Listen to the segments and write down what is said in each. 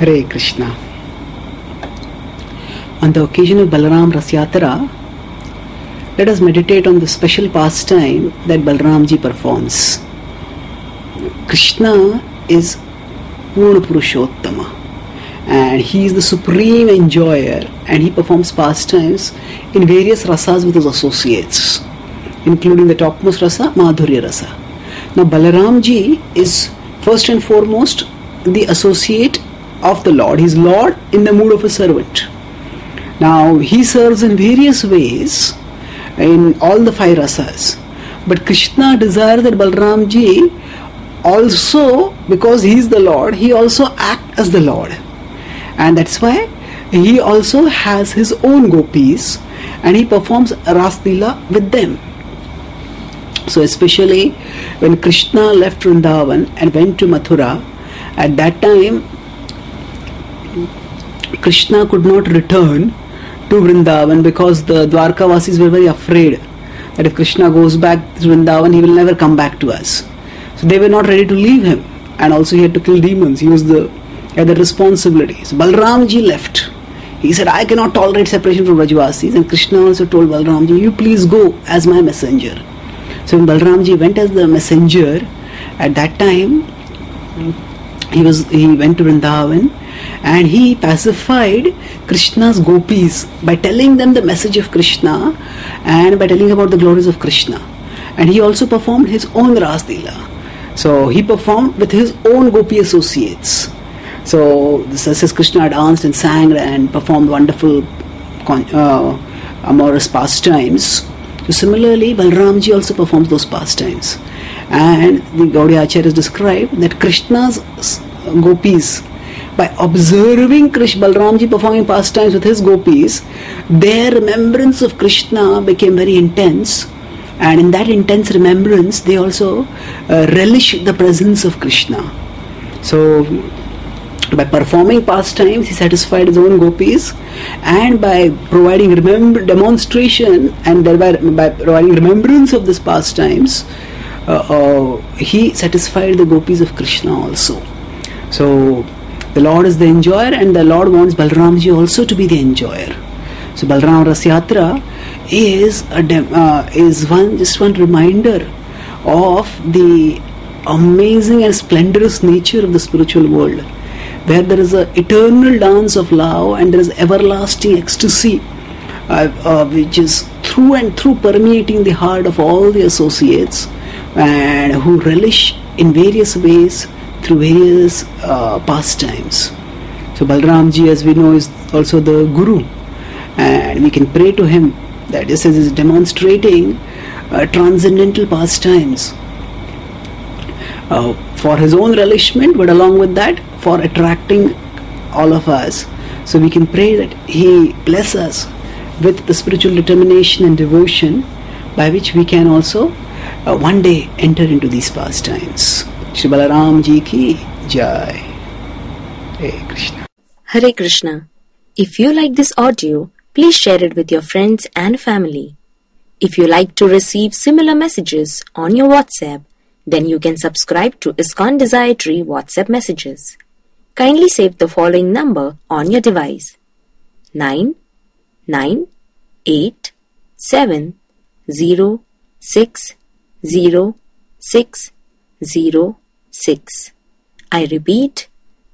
Hare Krishna. On the occasion of Balaram Rasyatra, let us meditate on the special pastime that Balaramji performs. Krishna is Purna Purushottama and he is the supreme enjoyer, and he performs pastimes in various rasas with his associates, including the topmost rasa, Madhurya rasa. Now Balaramji is first and foremost the associate of the Lord. He is Lord in the mood of a servant. Now he serves in various ways in all the five rasas, but Krishna desires that Balaramji also, because he is the Lord, he also acts as the Lord, and that's why he also has his own gopis and he performs Ras Leela with them. So especially when Krishna left Vrindavan and went to Mathura, at that time Krishna could not return to Vrindavan because the Dwarkavasis were very afraid that if Krishna goes back to Vrindavan, he will never come back to us. So they were not ready to leave him, and also he had to kill demons. He had the responsibility. So Balramji left. He said, I cannot tolerate separation from Brajvasis, and Krishna also told Balramji, you please go as my messenger. So when Balramji went as the messenger, at that time he went to Vrindavan and he pacified Krishna's gopis by telling them the message of Krishna and by telling about the glories of Krishna. And he also performed his own Ras Leela. So he performed with his own gopi associates. So as Krishna danced and sang and performed wonderful amorous pastimes. So similarly, Balramji also performs those pastimes. And the Gaudiya Acharyas described that Krishna's gopis, by observing Balramji performing pastimes with his gopis, their remembrance of Krishna became very intense, and in that intense remembrance they also relish the presence of Krishna. So by performing pastimes he satisfied his own gopis, and by providing demonstration and thereby by providing remembrance of these pastimes he satisfied the gopis of Krishna also. So the Lord is the enjoyer, and the Lord wants Balaramji also to be the enjoyer. So Balaram Rasyatra is one reminder of the amazing and splendorous nature of the spiritual world, where there is an eternal dance of love and there is everlasting ecstasy which is through and through permeating the heart of all the associates, and who relish in various ways through various pastimes. So Balaramji, as we know, is also the Guru, and we can pray to him that just as he is demonstrating transcendental pastimes for his own relishment, but along with that for attracting all of us. So we can pray that he bless us with the spiritual determination and devotion by which we can also one day enter into these pastimes. Shri Balaram Ji ki Jai. Hare Krishna. Hare Krishna. If you like this audio, please share it with your friends and family. If you like to receive similar messages on your WhatsApp, then you can subscribe to ISKCON Desire Tree WhatsApp messages. Kindly save the following number on your device: 9987060606. I repeat,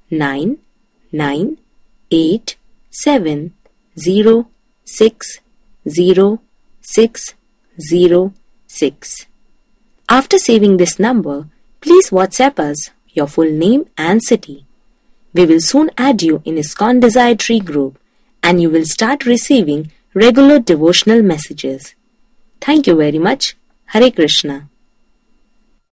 9987060606. After saving this number, please WhatsApp us your full name and city. We will soon add you in ISKCON Desire Tree group, and you will start receiving regular devotional messages. Thank you very much. Hare Krishna.